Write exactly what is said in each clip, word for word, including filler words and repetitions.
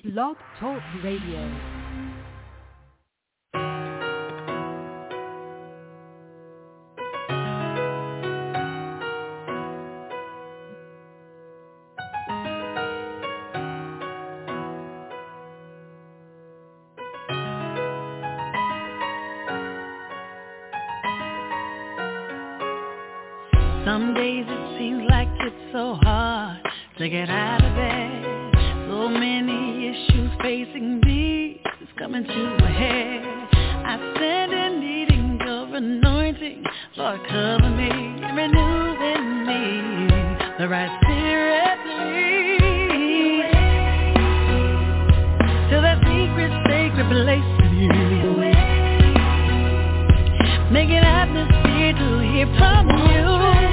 Blog Talk Radio. Some days it seems like it's so hard to get out of bed. So many issues facing me, it's coming to a head. I stand in needing your anointing, Lord, cover me, renew in me the right spirit, lead to that secret, sacred place with you. Make an atmosphere to hear from you.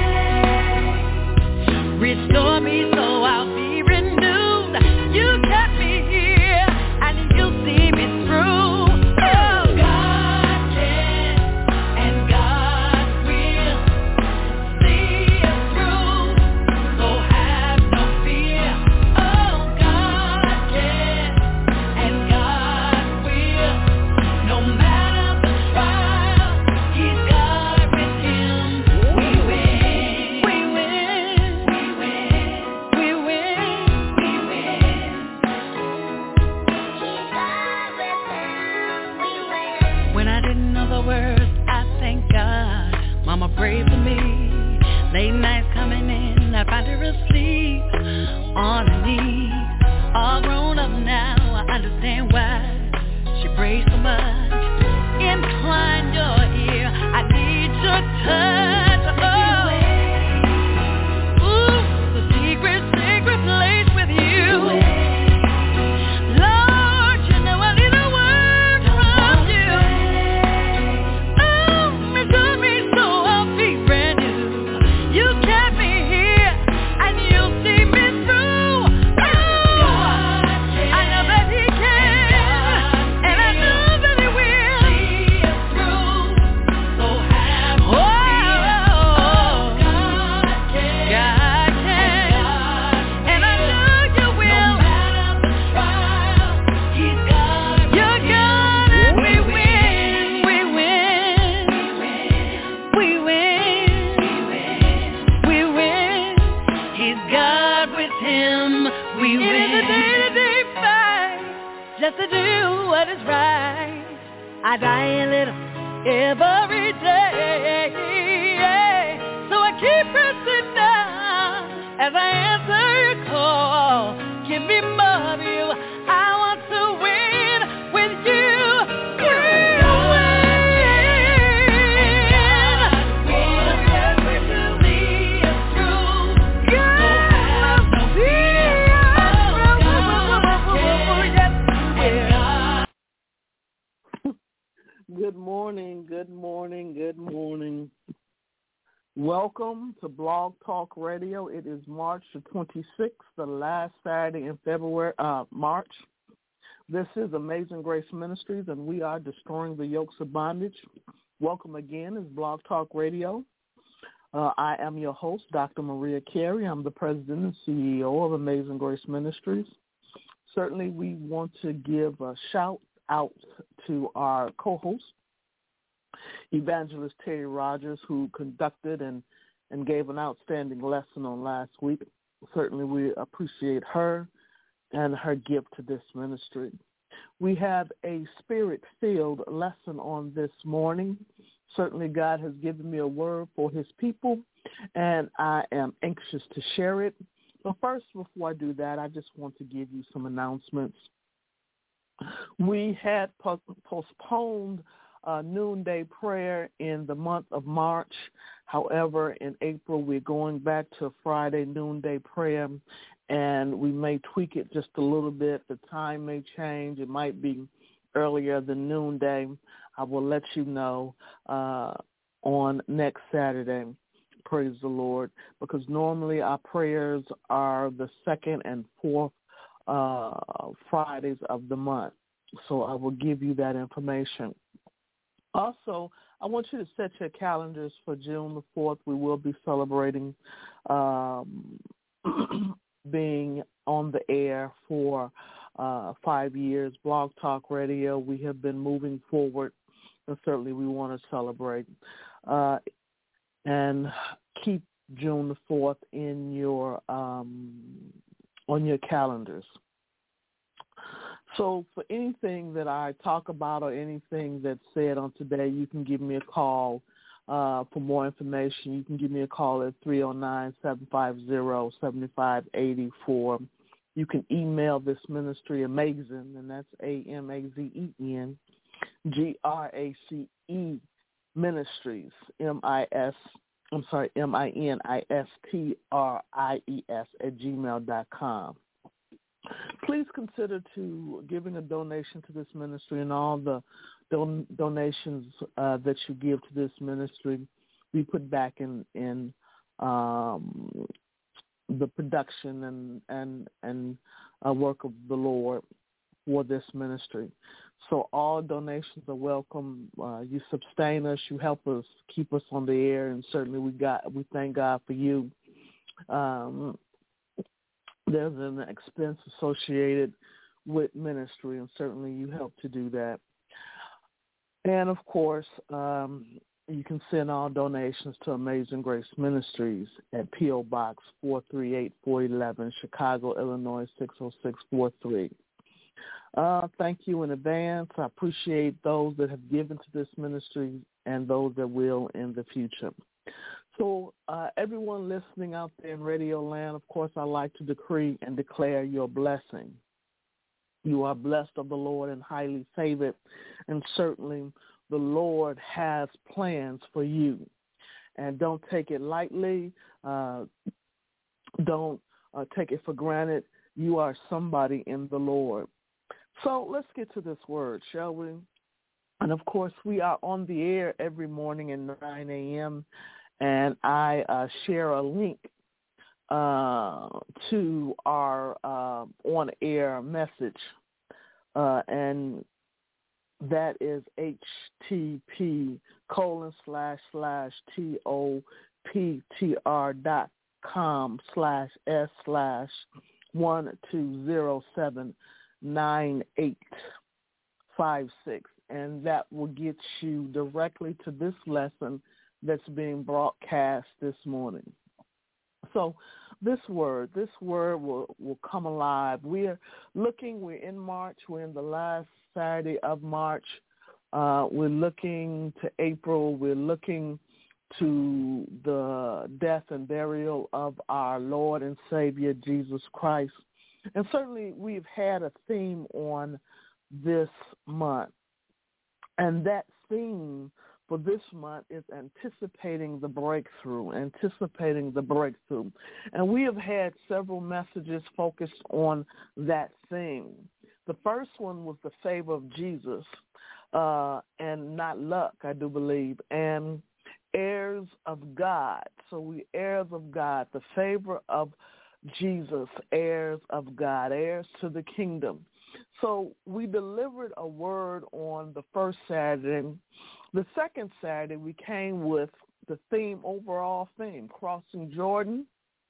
Restore me so I'll be renewed. You kept me here and you'll see me through. Oh, God can and God will see us through. So have no fear. Oh, God can and God will. No matter the trial, He's God with Him. We win. We win. When I didn't know the words, I thank God. Mama prayed for me. Late nights coming in, I find her asleep on her knees. All grown up now, I understand why she prays so much. Incline your ear, I need your touch. Oh, ooh, the secret, sacred place with you. Lord, you know I need a word from you. Oh, restore me so I'll be brand new. You kept me here and you'll see me through. Oh, I know that He can and I know that He will see us through. So have no fear. God can, God can, and I know You will. No matter the trial, He's God. You're God and we win, we win, we win, we win. He's God with Him, we win. It is a day-to-day fight, just to do what is right. I die a little every day, so I keep pressing down as I answer Your call. Give me more of You. I want to win with You. We Good morning, good morning, good morning. Welcome to Blog Talk Radio. It is March the twenty-sixth, the last Saturday in February, uh, March. This is Amazing Grace Ministries, and we are destroying the yokes of bondage. Welcome again. It's Blog Talk Radio. Uh, I am your host, Doctor Maria Carey. I'm the president and C E O of Amazing Grace Ministries. Certainly, we want to give a shout out to our co-host, Evangelist Terry Rogers, who conducted and, and gave an outstanding lesson on last week. Certainly, we appreciate her and her gift to this ministry. We have a spirit-filled lesson on this morning. Certainly, God has given me a word for His people, and I am anxious to share it. But first, before I do that, I just want to give you some announcements. We had po- postponed uh, noonday prayer in the month of March. However, in April, we're going back to Friday noonday prayer, and we may tweak it just a little bit. The time may change. It might be earlier than noonday. I will let you know uh, on next Saturday. Praise the Lord. Because normally our prayers are the second and fourth uh, Fridays of the month. So I will give you that information. Also, I want you to set your calendars for June the fourth. We will be celebrating um, being on the air for uh, five years. Blog Talk Radio, we have been moving forward, and certainly we want to celebrate. Uh, and keep June the fourth in your um, on your calendars. So for anything that I talk about or anything that's said on today, you can give me a call. Uh, for more information, you can give me a call at three oh nine, seven five zero, seven five eight four. You can email this ministry, Amazing, and that's A M A Z E N, G R A C E, Ministries, M I S, I'm sorry, M I N I S T R I E S at gmail dot com. Please consider to giving a donation to this ministry, and all the don- donations uh, that you give to this ministry we put back in in um, the production and and and uh, work of the Lord for this ministry. So all donations are welcome. Uh, you sustain us, you help us, keep us on the air, and certainly we got we thank God for you. Um, There's an expense associated with ministry, and certainly you help to do that. And, of course, um, you can send all donations to Amazing Grace Ministries at P O. Box four three eight four eleven, Chicago, Illinois, six oh six four three. Uh, thank you in advance. I appreciate those that have given to this ministry and those that will in the future. So uh, everyone listening out there in Radio Land, of course, I like to decree and declare your blessing. You are blessed of the Lord and highly favored, and certainly the Lord has plans for you. And don't take it lightly. Uh, don't uh, take it for granted. You are somebody in the Lord. So let's get to this word, shall we? And, of course, we are on the air every morning at nine a.m., and I uh, share a link uh, to our uh, on-air message, uh, and that is http colon slash slash toptr dot com slash s slash one two zero seven nine eight five six, and that will get you directly to this lesson that's being broadcast this morning. So this word, this word will, will come alive. We're looking, we're in March, we're in the last Saturday of March. Uh, we're looking to April, we're looking to the death and burial of our Lord and Savior, Jesus Christ. And certainly we've had a theme on this month, and that theme for this month is anticipating the breakthrough, anticipating the breakthrough. And we have had several messages focused on that theme. The first one was the favor of Jesus, uh, and not luck, I do believe, and heirs of God. So we heirs of God, the favor of Jesus, heirs of God, heirs to the kingdom. So we delivered a word on the first Saturday. The second Saturday, we came with the theme, overall theme, crossing Jordan,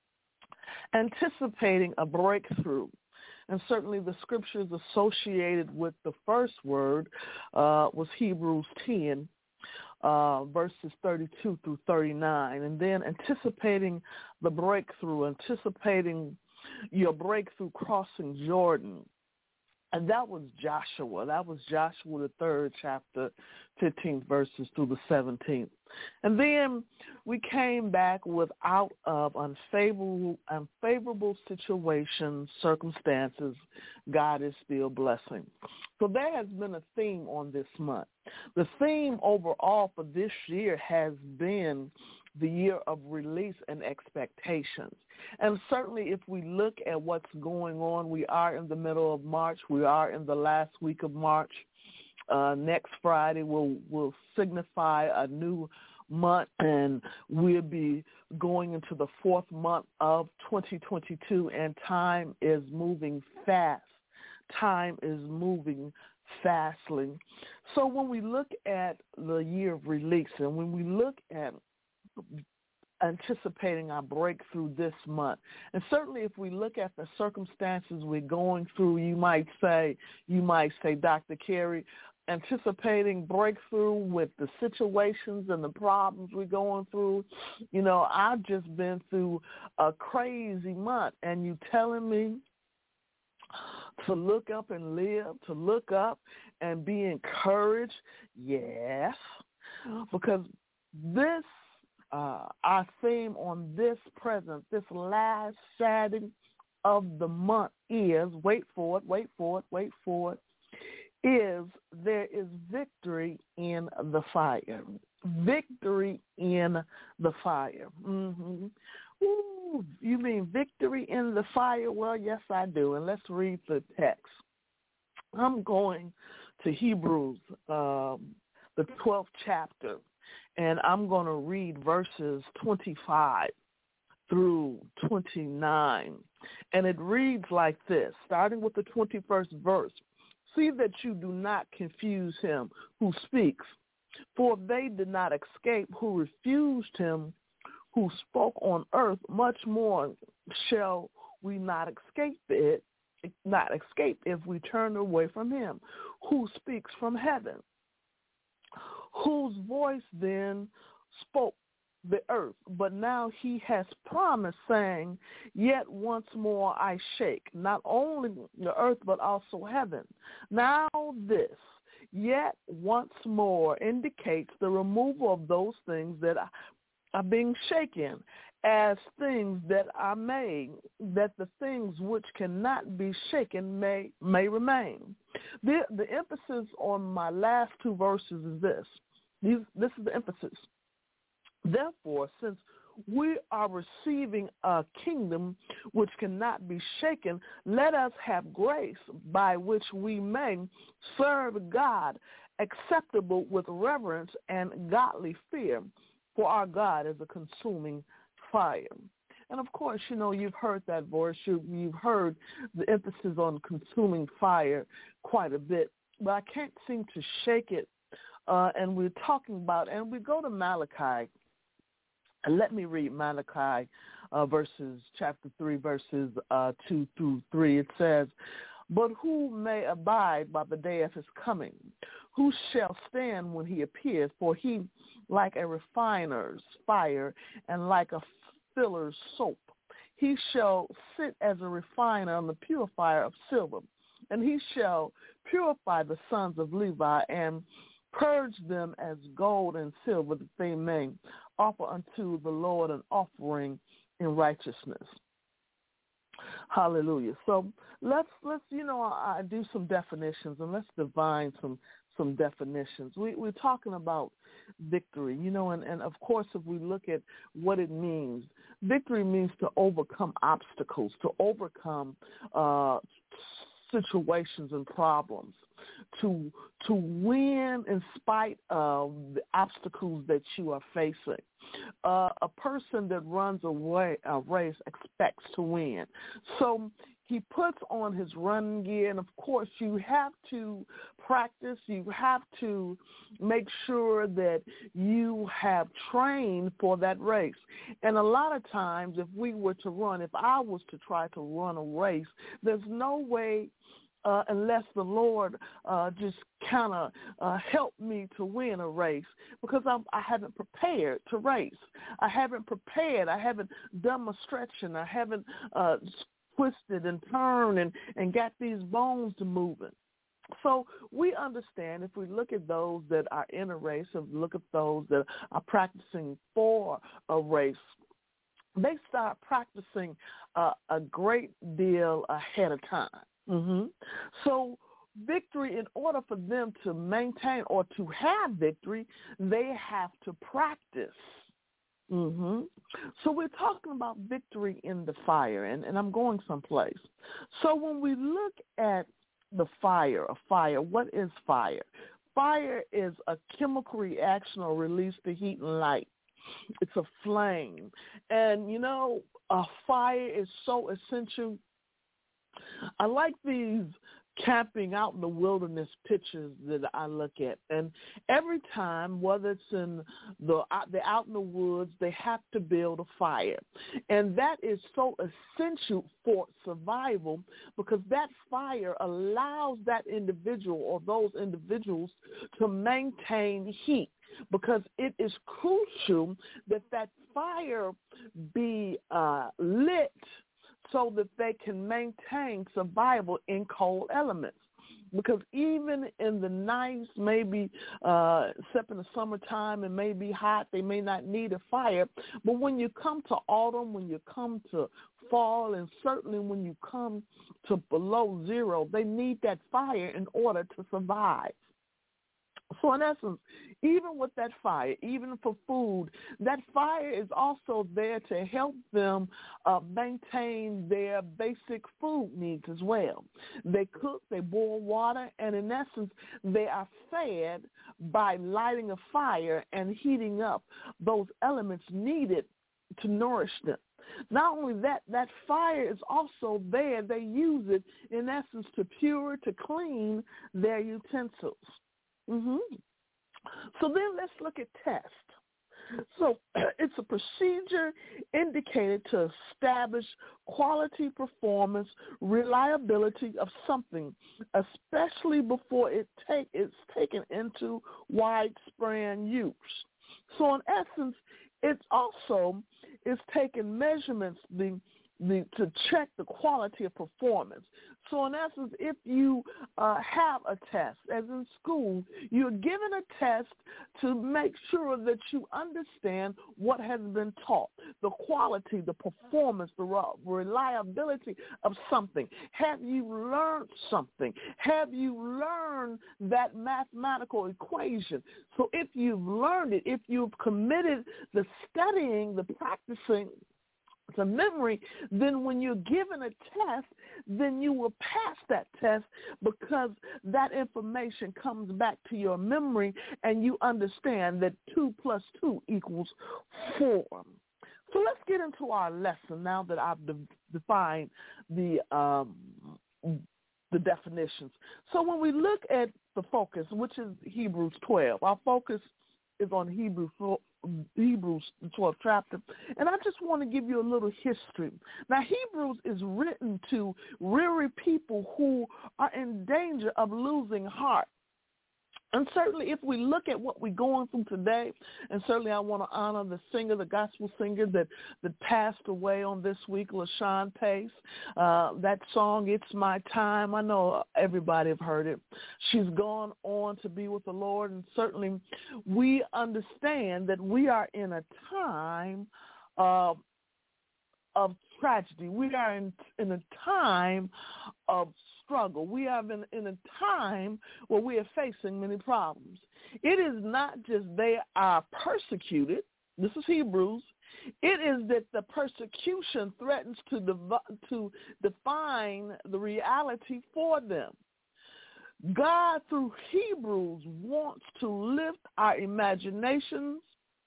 anticipating a breakthrough. And certainly the scriptures associated with the first word uh, was Hebrews ten, uh, verses thirty-two through thirty-nine. And then anticipating the breakthrough, anticipating your breakthrough crossing Jordan. And that was Joshua. That was Joshua, the third chapter, fifteenth verses through the seventeenth. And then we came back with out of unfavorable, unfavorable situations, circumstances, God is still blessing. So there has been a theme on this month. The theme overall for this year has been the year of release and expectations. And certainly if we look at what's going on, we are in the middle of March. We are in the last week of March. Uh, next Friday will will signify a new month, and we'll be going into the fourth month of twenty twenty-two, and time is moving fast. Time is moving fastly. So when we look at the year of release, and when we look at anticipating our breakthrough this month. And certainly if we look at the circumstances we're going through, you might say, you might say, Doctor Carey, anticipating breakthrough with the situations and the problems we're going through. You know, I've just been through a crazy month, and you telling me to look up and live, to look up and be encouraged? Yes, because this, uh, our theme on this present, this last Saturday of the month is, wait for it, wait for it, wait for it, is there is victory in the fire. Victory in the fire. Mm-hmm. Ooh, you mean victory in the fire? Well, yes, I do. And let's read the text. I'm going to Hebrews, um, the twelfth chapter, and I'm going to read verses twenty-five through twenty-nine. And it reads like this, starting with the twenty-first verse. See that you do not confuse him who speaks, for they did not escape who refused him who spoke on earth. Much more shall we not escape it, not escape if we turn away from him who speaks from heaven, whose voice then spoke the earth. But now he has promised, saying, yet once more I shake, not only the earth, but also heaven. Now this, yet once more, indicates the removal of those things that are being shaken, as things that are made, that the things which cannot be shaken may may remain. The, the emphasis on my last two verses is this. These, this is the emphasis. Therefore, since we are receiving a kingdom which cannot be shaken, let us have grace by which we may serve God acceptable with reverence and godly fear, for our God is a consuming fire. And of course, you know, you've heard that voice. You, you've heard the emphasis on consuming fire quite a bit, but I can't seem to shake it. Uh, and we're talking about, and we go to Malachi. And let me read Malachi uh, verses, chapter three, verses uh, two through three. It says, but who may abide by the day of his coming? Who shall stand when he appears? For he, like a refiner's fire and like a fuller's soap, he shall sit as a refiner and the purifier of silver. And he shall purify the sons of Levi and purge them as gold and silver, that they may offer unto the Lord an offering in righteousness. Hallelujah. So let's, let's you know, I, I do some definitions, and let's divine some some definitions. We, we're talking about victory, you know, and, and of course, if we look at what it means, victory means to overcome obstacles, to overcome uh, situations and problems, to to win in spite of the obstacles that you are facing. Uh, a person that runs a, way, a race expects to win. So he puts on his running gear, and of course you have to practice. You have to make sure that you have trained for that race. And a lot of times if we were to run, if I was to try to run a race, there's no way Uh, unless the Lord uh, just kind of uh, helped me to win a race, because I'm, I haven't prepared to race. I haven't prepared. I haven't done my stretching. I haven't uh, twisted and turned and, and got these bones to moving. So we understand, if we look at those that are in a race, if we look at those that are practicing for a race, they start practicing uh, a great deal ahead of time. Mm-hmm. So victory, in order for them to maintain or to have victory, they have to practice. Mm-hmm. So we're talking about victory in the fire, and, and I'm going someplace. So when we look at the fire, a fire, what is fire? Fire is a chemical reaction or release to heat and light. It's a flame. And, you know, a fire is so essential. I like these camping out in the wilderness pictures that I look at. And every time, whether it's in the, they're out in the woods, they have to build a fire. And that is so essential for survival because that fire allows that individual or those individuals to maintain heat, because it is crucial that that fire be uh, lit so that they can maintain survival in cold elements. Because even in the nice, maybe uh, except in the summertime, it may be hot, they may not need a fire. But when you come to autumn, when you come to fall, and certainly when you come to below zero, they need that fire in order to survive. So in essence, even with that fire, even for food, that fire is also there to help them uh, maintain their basic food needs as well. They cook, they boil water, and in essence, they are fed by lighting a fire and heating up those elements needed to nourish them. Not only that, that fire is also there. They use it, in essence, to pure, to clean their utensils. Mm-hmm. So then let's look at test. So it's a procedure indicated to establish quality, performance, reliability of something, especially before it take, it's taken into widespread use. So in essence, it's also is taking measurements the, the, to check the quality of performance. So in essence, if you uh, have a test, as in school, you're given a test to make sure that you understand what has been taught, the quality, the performance, the reliability of something. Have you learned something? Have you learned that mathematical equation? So if you've learned it, if you've committed the studying, the practicing, to memory, then when you're given a test, then you will pass that test because that information comes back to your memory and you understand that two plus two equals four. So let's get into our lesson now that I've de- defined the um, the definitions. So when we look at the focus, which is Hebrews twelve, our focus is on Hebrews Hebrews, the twelfth chapter. And I just want to give you a little history. Now, Hebrews is written to weary people who are in danger of losing heart. And certainly if we look at what we're going through today, and certainly I want to honor the singer, the gospel singer that, that passed away on this week, LaShawn Pace. Uh, that song, It's My Time, I know everybody have heard it. She's gone on to be with the Lord, and certainly we understand that we are in a time uh, of tragedy. We are in, in a time of struggle. We are in, in a time where we are facing many problems. It is not just they are persecuted. This is Hebrews. It is that the persecution threatens to, dev- to define the reality for them. God, through Hebrews, wants to lift our imaginations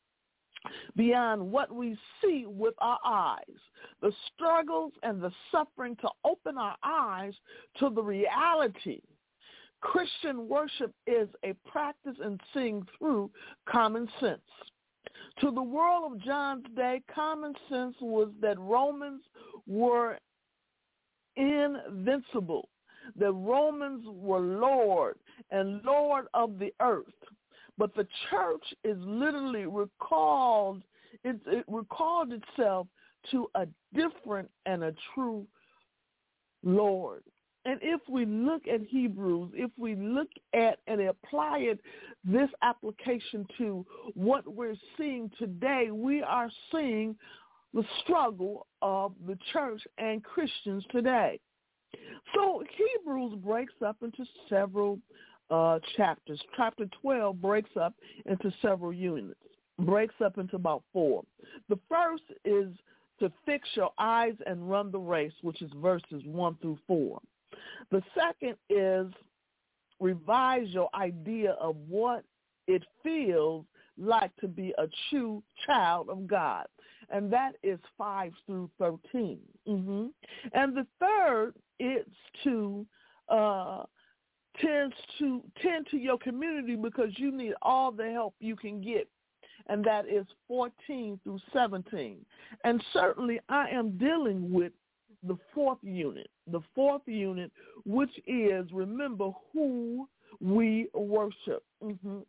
beyond what we see with our eyes, the struggles and the suffering, to open our eyes to the reality. Christian worship is a practice in seeing through common sense. To the world of John's day, common sense was that Romans were invincible, that Romans were Lord and Lord of the earth. But the church is literally recalled, it, it recalled itself to a different and a true Lord. And if we look at Hebrews, if we look at and apply it, this application to what we're seeing today, we are seeing the struggle of the church and Christians today. So Hebrews breaks up into several Uh, chapters. Chapter twelve breaks up into several units, breaks up into about four. The first is to fix your eyes and run the race, which is verses one through four. The second is revise your idea of what it feels like to be a true child of God, and that is five through thirteen. Mm-hmm. And the third is to uh, tends to tend to your community because you need all the help you can get. And that is fourteen through seventeen. And certainly I am dealing with the fourth unit, the fourth unit, which is remember who we worship. Mm-hmm.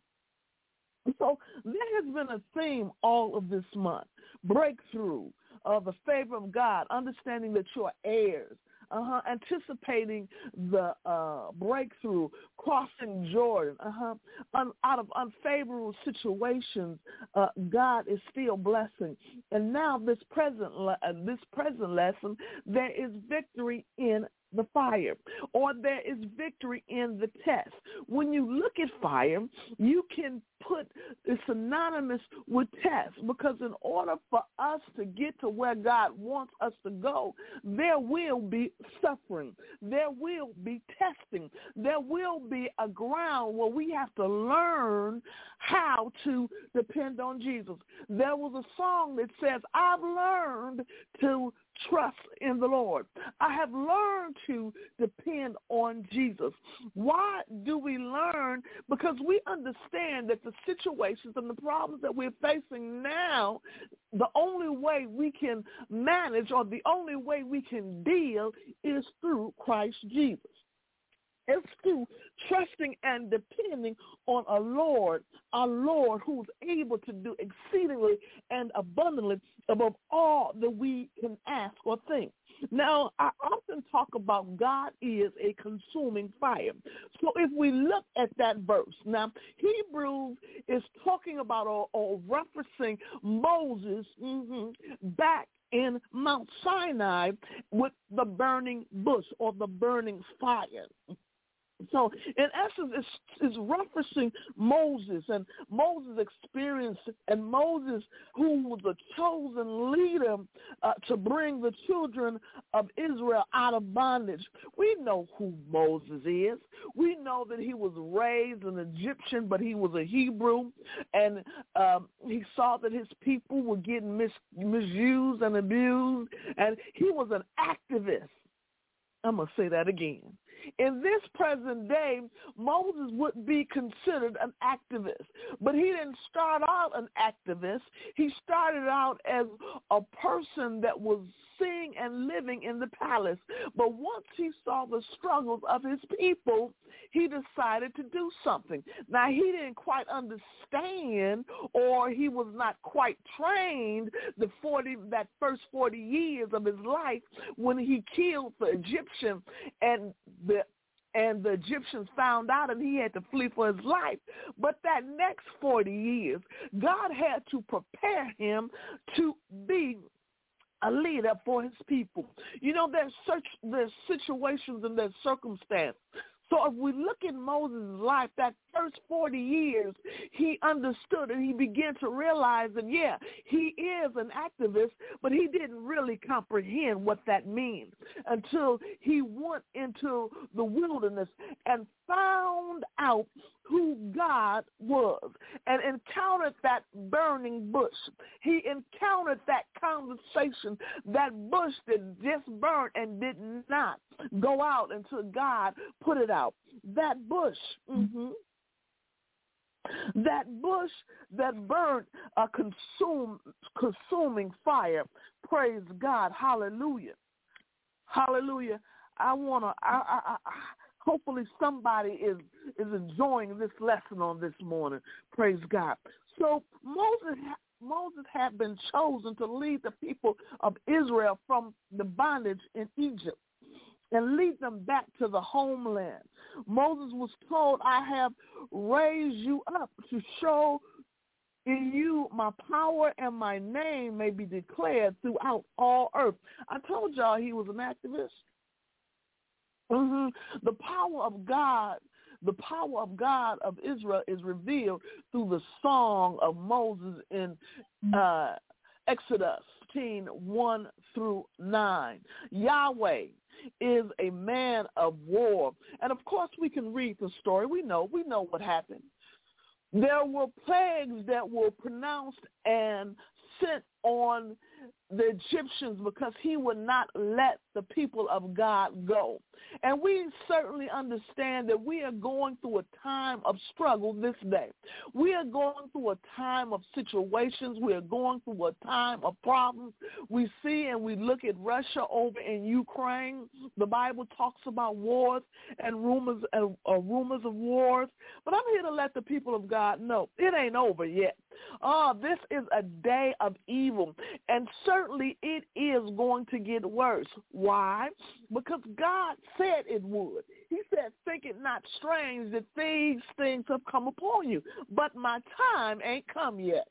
So there has been a theme all of this month, breakthrough, uh, the favor of God, understanding that you're heirs, uh-huh, anticipating the uh, breakthrough, crossing Jordan, uh-huh, Un- out of unfavorable situations, uh, God is still blessing. And now this present le- uh, this present lesson, there is victory in the fire, or there is victory in the test. When you look at fire, you can put it's synonymous with test, because in order for us to get to where God wants us to go, there will be suffering. There will be testing. There will be a ground where we have to learn how to depend on Jesus. There was a song that says, I've learned to trust in the Lord. I have learned to depend on Jesus. Why do we learn? Because we understand that the situations and the problems that we're facing now, the only way we can manage or the only way we can deal is through Christ Jesus. It's through trusting and depending on a Lord, our Lord who's able to do exceedingly and abundantly above all that we can ask or think. Now, I often talk about God is a consuming fire. So if we look at that verse, now Hebrews is talking about or, or referencing Moses mm-hmm, back in Mount Sinai with the burning bush or the burning fire. So, in essence, it's, it's referencing Moses and Moses' experience and Moses, who was a chosen leader uh, to bring the children of Israel out of bondage. We know who Moses is. We know that he was raised an Egyptian, but he was a Hebrew, and um, he saw that his people were getting mis- misused and abused, and he was an activist. I'm going to say that again. In this present day, Moses would be considered an activist, but he didn't start out an activist. He started out as a person that was seeing and living in the palace. But once he saw the struggles of his people, he decided to do something. Now, he didn't quite understand, or he was not quite trained the forty that first forty years of his life when he killed the Egyptian, and the and the Egyptians found out and he had to flee for his life. But that next forty years, God had to prepare him to be a leader for his people. You know, there's such there's situations and there's circumstances. So if we look at Moses' life, that first forty years, he understood and he began to realize that, yeah, he is an activist, but he didn't really comprehend what that means until he went into the wilderness and found out who God was and encountered that burning bush. He encountered that conversation, that bush that just burned and did not go out until God put it out. That bush, mm-hmm, that bush that burned a consume, consuming fire. Praise God. Hallelujah. Hallelujah. I want to, I, I, I, hopefully somebody is, is enjoying this lesson on this morning. Praise God. So Moses Moses had been chosen to lead the people of Israel from the bondage in Egypt and lead them back to the homeland. Moses was told, I have raised you up to show in you my power and my name may be declared throughout all earth. I told y'all he was an activist. Mm-hmm. The power of God, the power of God of Israel is revealed through the song of Moses in uh, Exodus fifteen, one through nine. Yahweh is a man of war. And of course we can read the story. We know, we know what happened. There were plagues that were pronounced and sent on the Egyptians because he would not let the people of God go. And we certainly understand that we are going through a time of struggle this day. We are going through a time of situations. We are going through a time of problems. We see and we look at Russia over in Ukraine. The Bible talks about wars and rumors of, uh, rumors of wars. But I'm here to let the people of God know it ain't over yet. Oh, this is a day of evil, and certainly it is going to get worse. Why? Because God said it would. He said, think it not strange that these things have come upon you, but my time ain't come yet.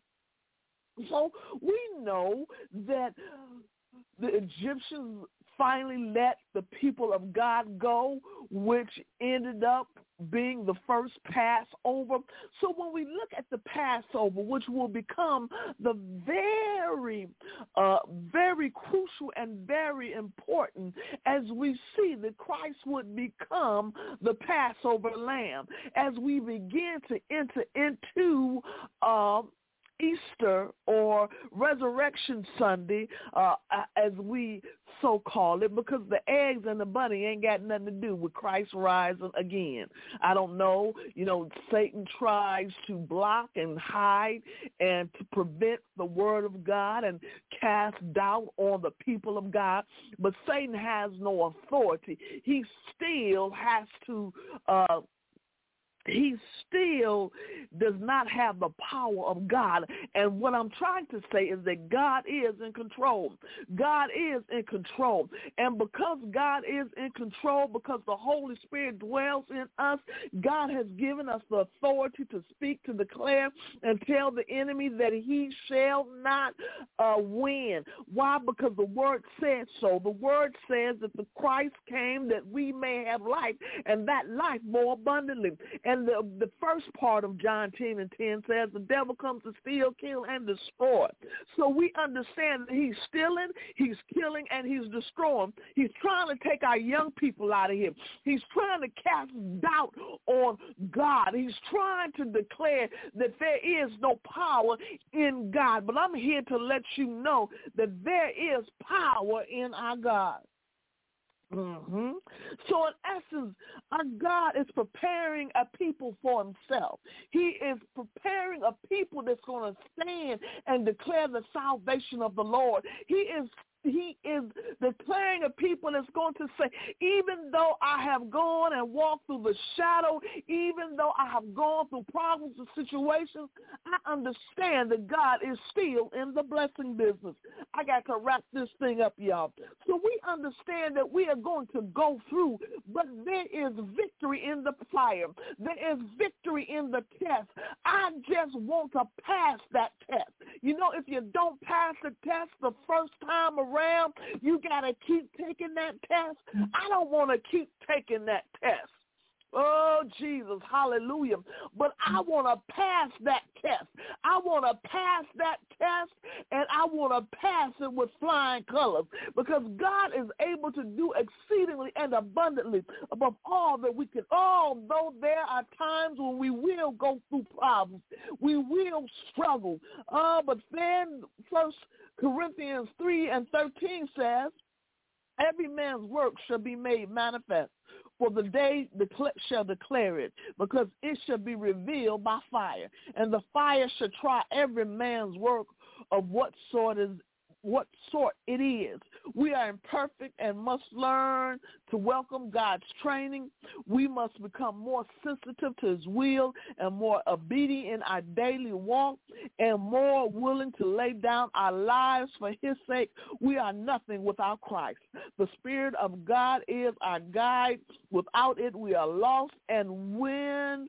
So we know that the Egyptians finally let the people of God go, which ended up being the first Passover. So when we look at the Passover, which will become the very, uh, very crucial and very important as we see that Christ would become the Passover lamb, as we begin to enter into uh, Easter or Resurrection Sunday, uh, as we so call it, because the eggs and the bunny ain't got nothing to do with Christ rising again. I don't know. You know, Satan tries to block and hide and to prevent the word of God and cast doubt on the people of God, but Satan has no authority. He still has to uh He still does not have the power of God. And what I'm trying to say is that God is in control. God is in control. And because God is in control, because the Holy Spirit dwells in us, God has given us the authority to speak, to declare, and tell the enemy that he shall not uh, win. Why? Because the word says so. The word says that the Christ came that we may have life, and that life more abundantly. And the, the first part of John ten and ten says the devil comes to steal, kill, and destroy. So we understand that he's stealing, he's killing, and he's destroying. He's trying to take our young people out of here. He's trying to cast doubt on God. He's trying to declare that there is no power in God. But I'm here to let you know that there is power in our God. Mm-hmm. So in essence, our God is preparing a people for himself. He is preparing a people that's going to stand and declare the salvation of the Lord. He is He is declaring a people that's going to say, even though I have gone and walked through the shadow, even though I have gone through problems and situations, I understand that God is still in the blessing business. I got to wrap this thing up, y'all. So we understand that we are going to go through, but there is victory in the fire. There is victory in the test. I just want to pass that test. You know, if you don't pass the test the first time around, you got to keep taking that test. I don't want to keep taking that test. Oh, Jesus, hallelujah. But I want to pass that test. I want to pass that test, and I want to pass it with flying colors, because God is able to do exceedingly and abundantly above all that we can. Although there are times when we will go through problems, we will struggle. Uh, but then First Corinthians three and thirteen says, every man's work shall be made manifest, for the day decla- shall declare it, because it shall be revealed by fire. And the fire shall try every man's work of what sort is what sort it is. We are imperfect and must learn to welcome God's training. We must become more sensitive to his will and more obedient in our daily walk and more willing to lay down our lives for his sake. We are nothing without Christ. The Spirit of God is our guide. Without it, we are lost. And when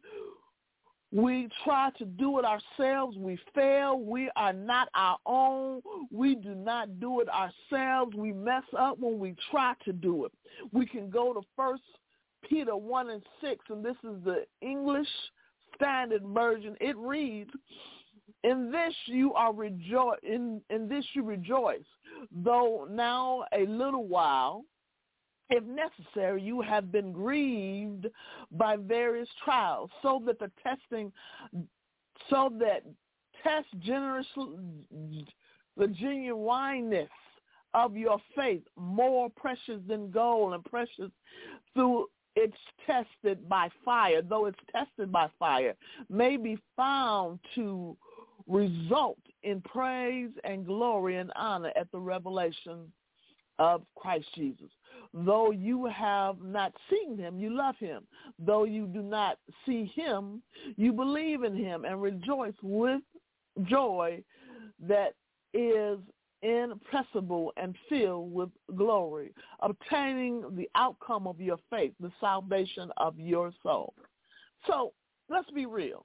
we try to do it ourselves, we fail. We are not our own. We do not do it ourselves. We mess up when we try to do it. We can go to First Peter one and six, and this is the English Standard Version. It reads, In this you are rejoice. In, in this you rejoice, though now a little while, if necessary, you have been grieved by various trials, so that the testing, so that test generously, the genuineness of your faith, more precious than gold and precious through it's tested by fire, though it's tested by fire, may be found to result in praise and glory and honor at the revelation of Christ Jesus. Though you have not seen him, you love him. Though you do not see him, you believe in him and rejoice with joy that is inexpressible and filled with glory, obtaining the outcome of your faith, the salvation of your soul. So let's be real.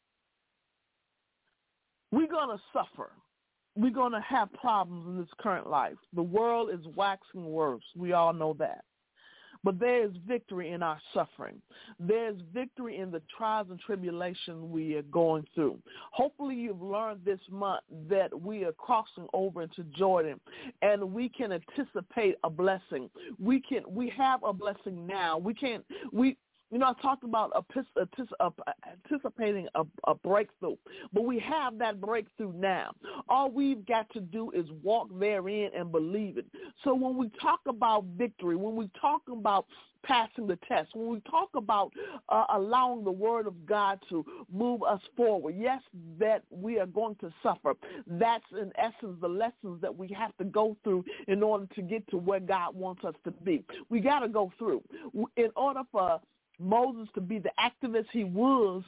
We're going to suffer. We're going to have problems in this current life. The world is waxing worse. We all know that. But there is victory in our suffering. There's victory in the trials and tribulations we are going through. Hopefully you've learned this month that we are crossing over into Jordan, and we can anticipate a blessing. We can. We have a blessing now. We can't. We. You know, I talked about anticipating a, a breakthrough, but we have that breakthrough now. All we've got to do is walk therein and believe it. So when we talk about victory, when we talk about passing the test, when we talk about uh, allowing the word of God to move us forward, yes, that we are going to suffer. That's in essence the lessons that we have to go through in order to get to where God wants us to be. We got to go through. In order for Moses to be the activist he was,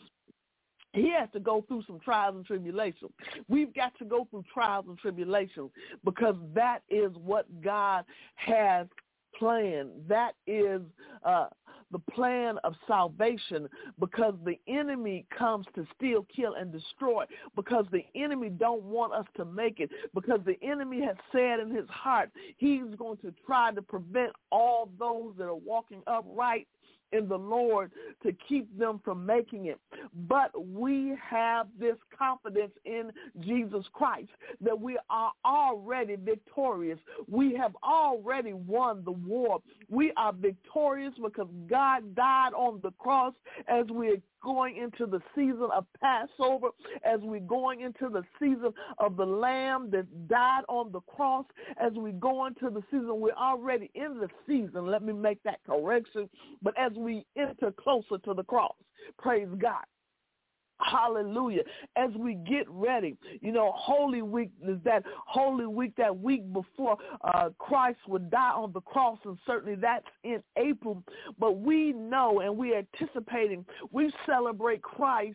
he has to go through some trials and tribulations. We've got to go through trials and tribulations because that is what God has planned. That is uh, the plan of salvation, because the enemy comes to steal, kill, and destroy, because the enemy don't want us to make it, because the enemy has said in his heart he's going to try to prevent all those that are walking upright in the Lord to keep them from making it. But we have this confidence in Jesus Christ that we are already victorious. We have already won the war. We are victorious because God died on the cross as we're going into the season of Passover, as we're going into the season of the Lamb that died on the cross, as we go into the season, we're already in the season, let me make that correction, but as we enter closer to the cross, praise God. Hallelujah. As we get ready, you know, Holy Week is that Holy Week, that week before uh, Christ would die on the cross, and certainly that's in April. But we know and we're anticipating, we celebrate Christ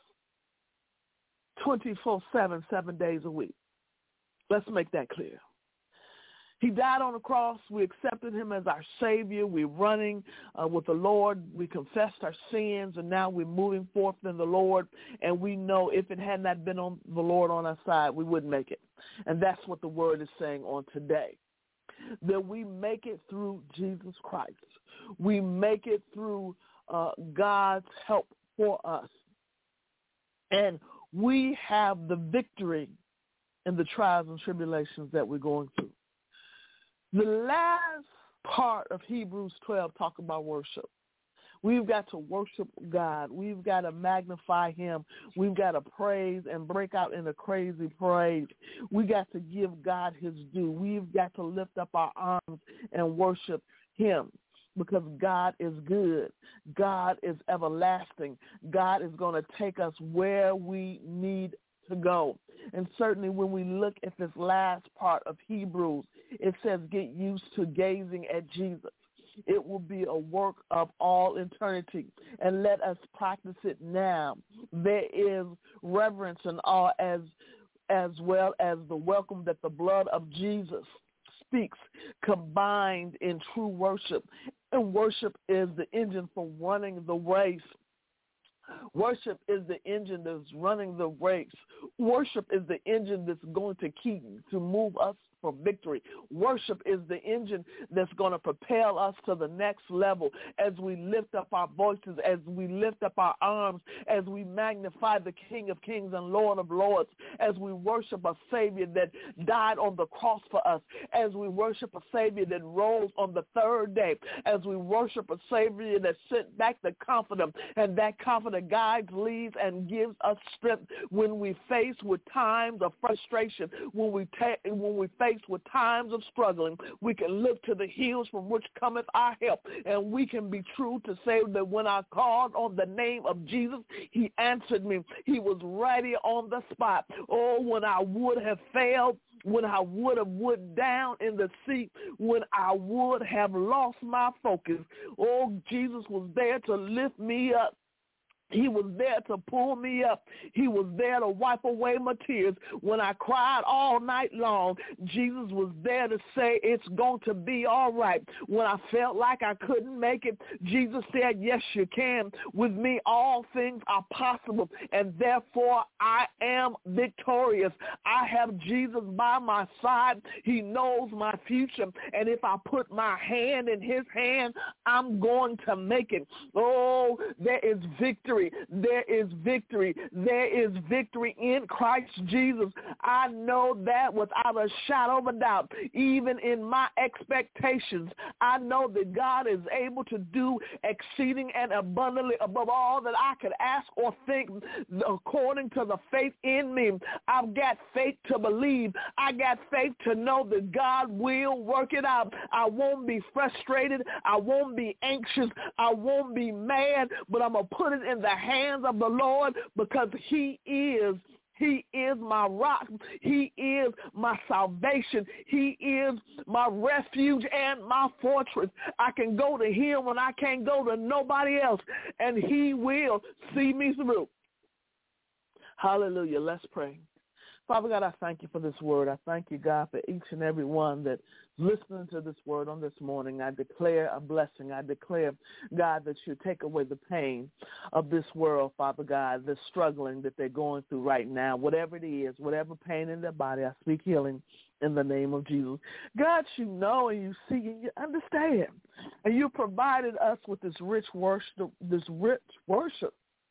twenty-four seven, seven days a week. Let's make that clear. He died on the cross. We accepted him as our Savior. We're running uh, with the Lord. We confessed our sins, and now we're moving forth in the Lord. And we know if it had not been on the Lord on our side, we wouldn't make it. And that's what the word is saying on today, that we make it through Jesus Christ. We make it through uh, God's help for us. And we have the victory in the trials and tribulations that we're going through. The last part of Hebrews twelve talk about worship. We've got to worship God. We've got to magnify him. We've got to praise and break out in a crazy praise. We got to give God his due. We've got to lift up our arms and worship him, because God is good. God is everlasting. God is going to take us where we need to go. And certainly when we look at this last part of Hebrews, it says get used to gazing at Jesus. It will be a work of all eternity, and let us practice it now. There is reverence and awe as as well as the welcome that the blood of Jesus speaks, combined in true worship. And worship is the engine for running the race. Worship is the engine that's running the race. Worship is the engine that's going to keep, to move us for victory. Worship is the engine that's going to propel us to the next level as we lift up our voices, as we lift up our arms, as we magnify the King of Kings and Lord of Lords, as we worship a Savior that died on the cross for us, as we worship a Savior that rose on the third day, as we worship a Savior that sent back the Comforter, and that Comforter guides, leads, and gives us strength when we face with times of frustration, when we ta- when we face with times of struggling. We can look to the hills from which cometh our help, and we can be true to say that when I called on the name of Jesus, he answered me. He was ready on the spot. Oh, when I would have failed, when I would have went down in the seat, when I would have lost my focus, oh, Jesus was there to lift me up. He was there to pull me up. He was there to wipe away my tears. When I cried all night long, Jesus was there to say it's going to be all right. When I felt like I couldn't make it, Jesus said, yes, you can. With me, all things are possible, and therefore I am victorious. I have Jesus by my side. He knows my future, and if I put my hand in his hand, I'm going to make it. Oh, there is victory. There is victory. There is victory in Christ Jesus. I know that without a shadow of a doubt. Even in my expectations, I know that God is able to do exceeding and abundantly above all that I could ask or think according to the faith in me. I've got faith to believe. I got faith to know that God will work it out. I won't be frustrated. I won't be anxious. I won't be mad, but I'm going to put it in the hands of the Lord, because he is He is my rock. He is my salvation. He is my refuge and my fortress. I can go to him when I can't go to nobody else, and he will see me through. Hallelujah. Let's pray. Father God, I thank you for this word. I thank you, God, for each and every one that's listening to this word on this morning. I declare a blessing. I declare, God, that you take away the pain of this world, Father God, the struggling that they're going through right now, whatever it is, whatever pain in their body. I speak healing in the name of Jesus. God, you know and you see and you understand. And you provided us with this rich worship, this rich worship,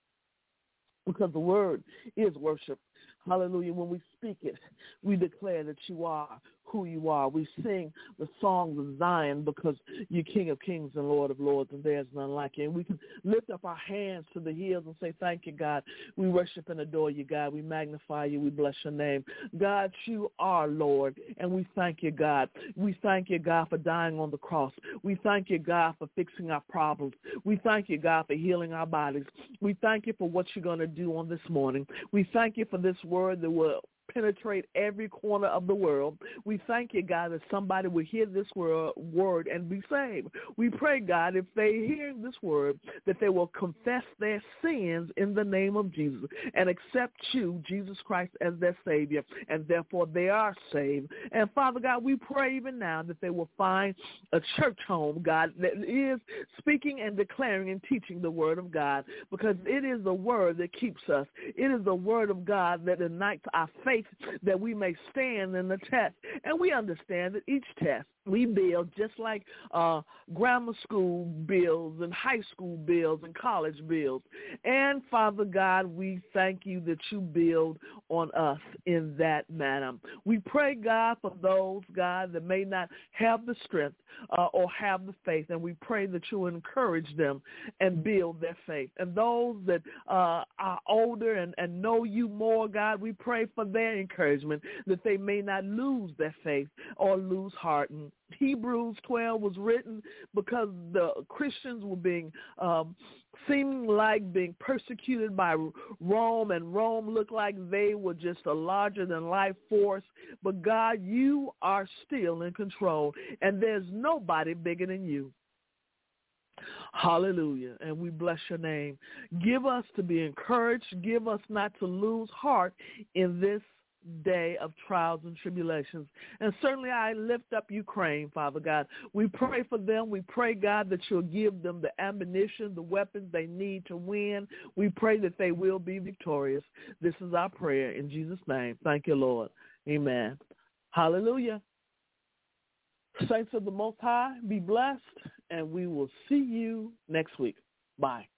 because the word is worship. Hallelujah. When we speak it, we declare that you are who you are. We sing the songs of Zion because you're King of Kings and Lord of Lords, and there's none like you. And we can lift up our hands to the hills and say, thank you, God. We worship and adore you, God. We magnify you. We bless your name. God, you are Lord, and we thank you, God. We thank you, God, for dying on the cross. We thank you, God, for fixing our problems. We thank you, God, for healing our bodies. We thank you for what you're going to do on this morning. We thank you for this word that will penetrate every corner of the world. We thank you, God, that somebody will hear this word, word and be saved. We pray, God, if they hear this word, that they will confess their sins in the name of Jesus and accept you, Jesus Christ, as their Savior, and therefore they are saved. And Father God, we pray even now that they will find a church home, God, that is speaking and declaring and teaching the word of God, because it is the word that keeps us. It is the word of God that ignites our faith, that we may stand in the test. And we understand that each test we build just like uh, grammar school builds and high school builds and college builds. And, Father God, we thank you that you build on us in that manner. We pray, God, for those, God, that may not have the strength uh, or have the faith, and we pray that you encourage them and build their faith. And those that uh, are older and, and know you more, God, we pray for their encouragement, that they may not lose their faith or lose heart. And Hebrews twelve was written because the Christians were being um, seeming like being persecuted by Rome, and Rome looked like they were just a larger-than-life force. But, God, you are still in control, and there's nobody bigger than you. Hallelujah. And we bless your name. Give us to be encouraged. Give us not to lose heart in this day of trials and tribulations. And certainly I lift up Ukraine, Father God. We pray for them. We pray, God, that you'll give them the ammunition, the weapons they need to win. We pray that they will be victorious. This is our prayer in Jesus' name. Thank you, Lord. Amen. Hallelujah. Saints of the Most High, be blessed, and we will see you next week. Bye.